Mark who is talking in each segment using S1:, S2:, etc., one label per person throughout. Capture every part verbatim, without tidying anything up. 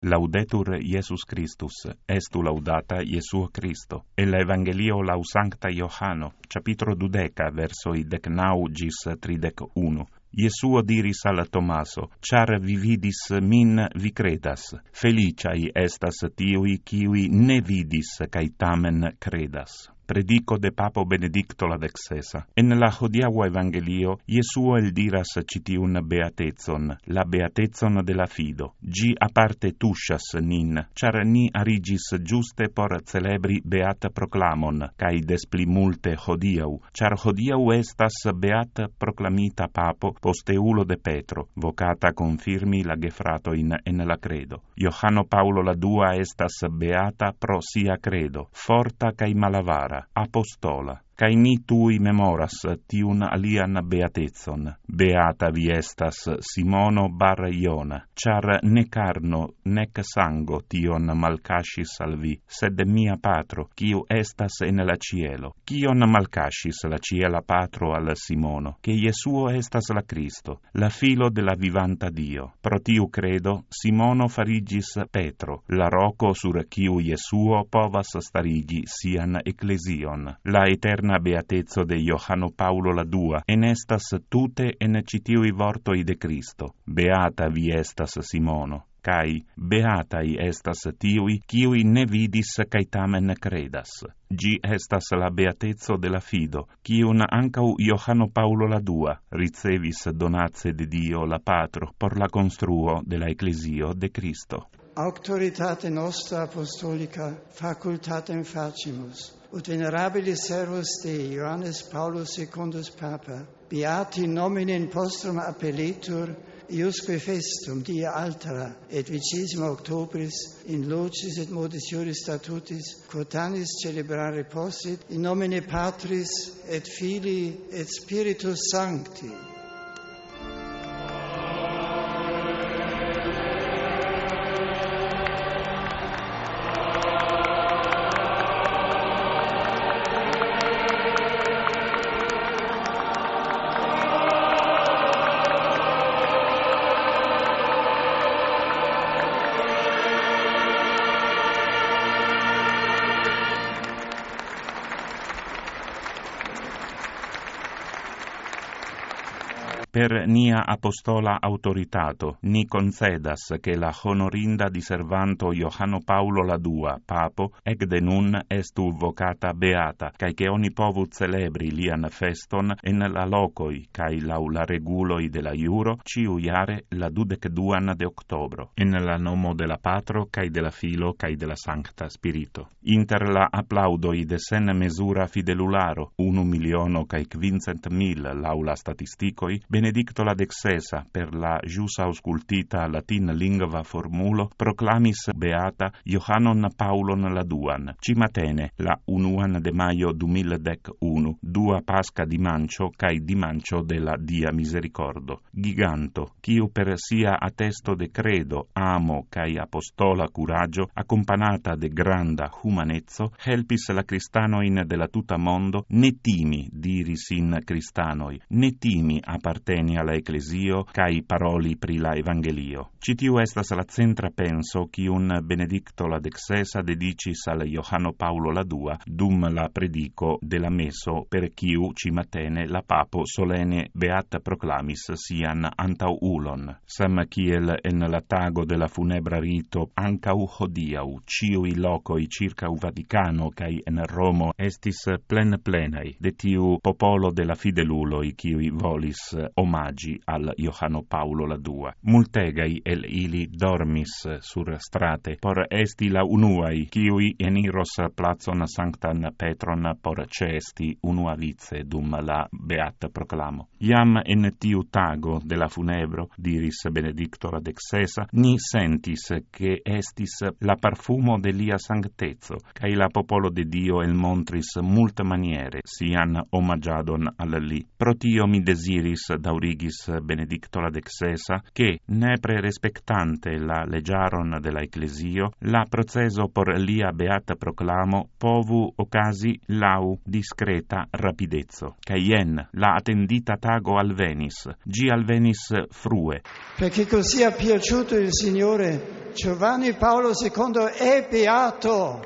S1: Laudetur Iesus Christus, estu laudata Iesu Christo. El Evangelio lau Sancta Johano, capitolo dudeca, versoi decnau gis tridec unu. Iesuo diris al Tomaso, char vi vidis min vi credas, feliciai estas tiui kiui ne vidis cae tamen credas. Predico de Papo Benedicto la dexesa. En la hodiaua Evangelio, Iesuo el diras citiun beatezon, la beatezon de la fido. Gi aparte tushas nin, char ni arigis giuste por celebri beat proclamon, cae des pli multe hodiau, char hodiau estas beat proclamita Papo posteulo de Petro, vocata confirmi la gefratoin en la credo. Johano Paulo la dua estas beata pro sia credo, forta cae malavara, apostola. Cae ni tui memoras tiun alian beatezon. Beata vi estas Simono bar Iona, char ne carno nec sango tion malcascis al vi, sed mia Patro, quiu estas en la cielo. Cion malcascis la ciela Patro al Simono, che Iesuo estas la Cristo, la filo de la vivanta Dio. Pro tiu credo, Simono farigis Petro, la roco sur quiu Iesuo povas starigi sian ecclesion. La eterna beatezzo de Johano Paulo la dua, en estas tute en citiui vortoi de Cristo. Beata vi estas Simono, cae beatai estas tiui, kiui ne vidis cae tamen credas. Gi estas la beatezzo de la fido, quiun ancau Johano Paulo la dua ricevis donaze de Dio la Patro por la construo de la Ecclesio de Cristo.
S2: Auctoritate nostra apostolica facultatem facimus, ut venerabilis servus Dei Johannes Paulus secundus Papa, beati nomine postrum appelletur, iusque festum dia altera et vicesima octobris in locis et modis iuris statutis quotanis celebrare possit in nomine Patris et Filii et Spiritus Sancti.
S1: Per nia apostola autoritato, ni concedas che la honorinda diservanto Johano Paulo la dua, Papo, ec de nun estu vocata beata, cae che oni povut celebri lian feston en la locoi, cae lau la reguloi de la iuro, ciu iare la dudec duan de octobro, en la nomo de la Patro, cae de la Filo, cae de la Sancta Spirito. Inter la applaudoi de sen mesura fidelularo, unu miliono cae quincent mil laula statisticoi, Benedicto la dexesa, per la jus auscultita latin lingua formulo, proclamis beata Johannon Paulon la duan, cimatene, la unuan de maio du mil dec unu, dua Pasca di Mancio, cae di Mancio de la Dia Misericordo. Giganto, quiu per sia attesto de credo, amo, cae apostola curagio, accompagnata de granda humanezzo, helpis la cristanoin de la tuta mondo, ne timi, diris in cristanoi, ne timi aparte alla Ecclesio, cae paroli pri la Evangelio. Citiu estas la centra penso quiun Benedicto la dexesa dedicis al Johano Paulo la dua dum la predico de la meso per quiu cimatene la Papo solene beat proclamis sian antau ulon. Sam kiel en la tago de la funebra rito ancau hodiau ciui locoi circa u Vaticano cae en Romo estis plen plenai de tiu popolo de la fideluloi quiui volis omagi al Johano Paulo la dua. Multegai el ili dormis sur strate por esti la unuai quiui eniros placon Sanctan Petron por cesti unua vice dum la beata proclamo. Iam en tiu tago de la funebro, diris Benedicto la dexesa, ni sentis che estis la parfumo de lia sanctezzo, cae la popolo de Dio el montris multe maniere sian omagiadon al li. Pro tio mi desiris daurigis Benedicto la dexesa, che, nepre respectante la legiaron de la Ecclesio, la proceso por lia beata proclamo povu ocasi lau discreta rapidezzo. Ca ien, la attendita tago alvenis, gi alvenis frue.
S2: Perché così ha piaciuto il Signore Giovanni Paolo secondo è beato.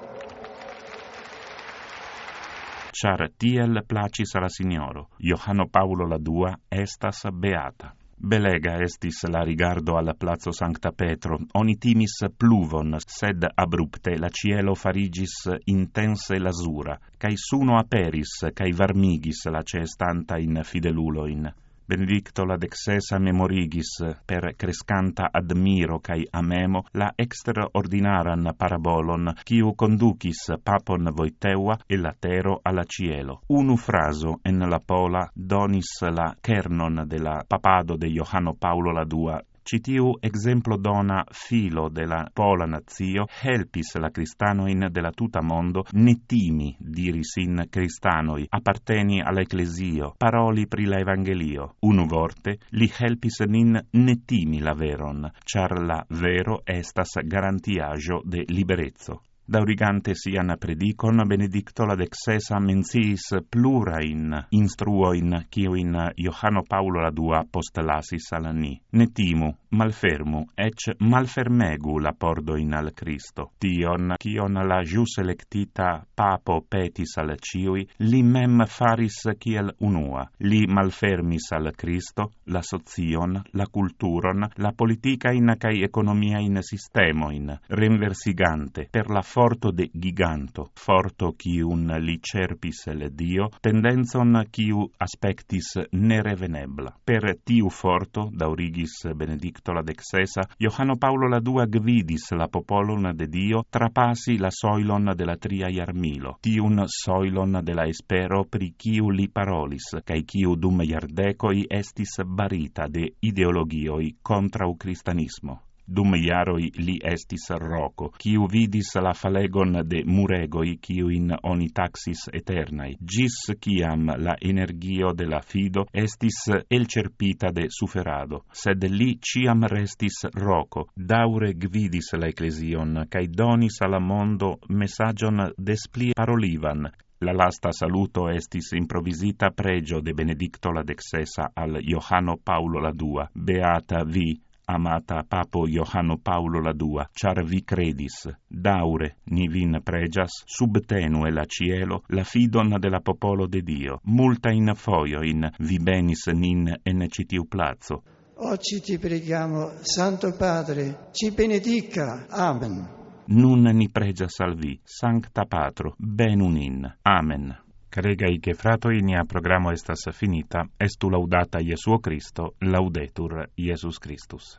S1: Char tiel placis la signoro, Johano Paulo la dua estas beata. Belega estis la rigardo al plazo Sancta Petro, oni timis pluvon, sed abrupte la cielo farigis intense lasura, cae suno aperis, cae varmigis la cestanta in fideluloin. Benedicto la dexesa memorigis per crescanta admiro cae amemo la extraordinaran parabolon quiu conducis papon Voiteua e latero alla cielo. Unu fraso en la pola donis la kernon de la papado de Johano Paulo la dua. Citiu exemplo dona filo de la pola nazio helpis la cristanoin de la tuta mondo ne timi, diris in cristanoi, apparteni alla ecclesio, paroli pri la evangelio. Unu vorte, li helpis nin ne timi la veron, char la vero estas garantiaggio de liberezzo. Daurigante sian predicon, Benedicto la dexesa menciis plurain instruoin quiuin Johano Paulo la dua postlasis al ni. Ne timu, malfermu, ec malfermegu la pordoin al Cristo. Tion, quion la jus electita papo petis al ciui, li mem faris kiel unua. Li malfermis al Cristo la socion, la culturon, la politicain cae economiain systemoin, renversigante per la forto de giganto, forto quiun li cerpis el Dio, tendenzon quiu aspectis nerevenebla. Per tiu forto, daurigis Benedicto la dexesa, Johano Paulo la dua gvidis la popolon de Dio trapasi la soilon de la tria jarmilo, tiun soilon de la espero pri quiu li parolis, cae quiu dum jardecoi estis barita de ideologioi contra u cristianismo. Dum iaroi li estis roco, quiu vidis la falegon de muregoi quiuin oni taxis eternai, gis ciam la energio de la fido estis elcerpita de suferado, sed li ciam restis roco, daure gvidis la ecclesion, cae donis alla mondo messagion despli parolivan. La lasta saluto estis improvisita pregio de Benedicto la dexesa al Johano Paulo la dua, beata vi, amata papo Johano Paulo la dua, char vi credis, daure ni vin pregias, subtenue la cielo, la fidon de la popolo de Dio. Multa in foioin vi benis nin en citiu plazo.
S2: Oggi ti preghiamo, Santo Padre, ci benedica. Amen.
S1: Nun ni pregias al vi, Sancta Patro, benu nin. Amen. Caregai che fratoi, nia programo estas finita, estu laudata Jesuo Christo, laudetur Jesus Christus.